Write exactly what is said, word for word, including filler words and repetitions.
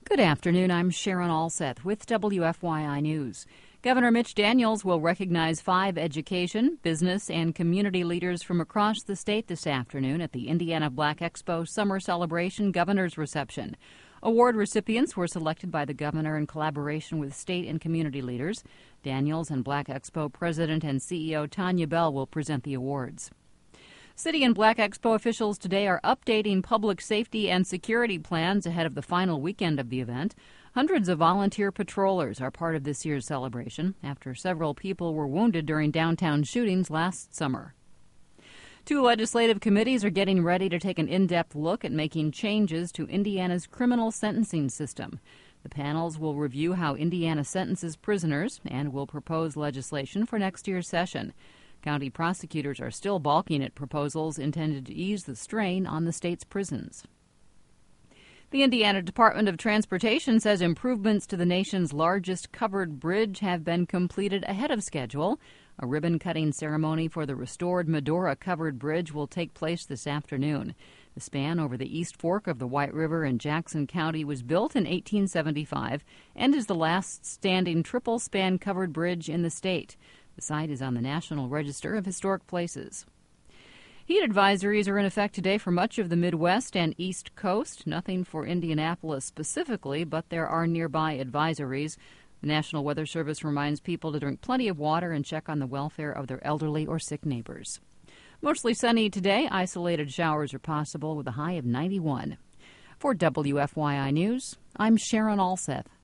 Good afternoon. I'm Sharon Alseth with W F Y I News. Governor Mitch Daniels will recognize five education, business, and community leaders from across the state this afternoon at the Indiana Black Expo Summer Celebration Governor's Reception. Award recipients were selected by the governor in collaboration with state and community leaders. Daniels and Black Expo President and C E O Tanya Bell will present the awards. City and Black Expo officials today are updating public safety and security plans ahead of the final weekend of the event. Hundreds of volunteer patrollers are part of this year's celebration after several people were wounded during downtown shootings last summer. Two legislative committees are getting ready to take an in-depth look at making changes to Indiana's criminal sentencing system. The panels will review how Indiana sentences prisoners and will propose legislation for next year's session. County prosecutors are still balking at proposals intended to ease the strain on the state's prisons. The Indiana Department of Transportation says improvements to the nation's largest covered bridge have been completed ahead of schedule. A ribbon-cutting ceremony for the restored Medora Covered Bridge will take place this afternoon. The span over the East Fork of the White River in Jackson County was built in eighteen seventy-five and is the last standing triple-span covered bridge in the state. The site is on the National Register of Historic Places. Heat advisories are in effect today for much of the Midwest and East Coast. Nothing for Indianapolis specifically, but there are nearby advisories. The National Weather Service reminds people to drink plenty of water and check on the welfare of their elderly or sick neighbors. Mostly sunny today. Isolated showers are possible with a high of ninety-one. For W F Y I News, I'm Sharon Alseth.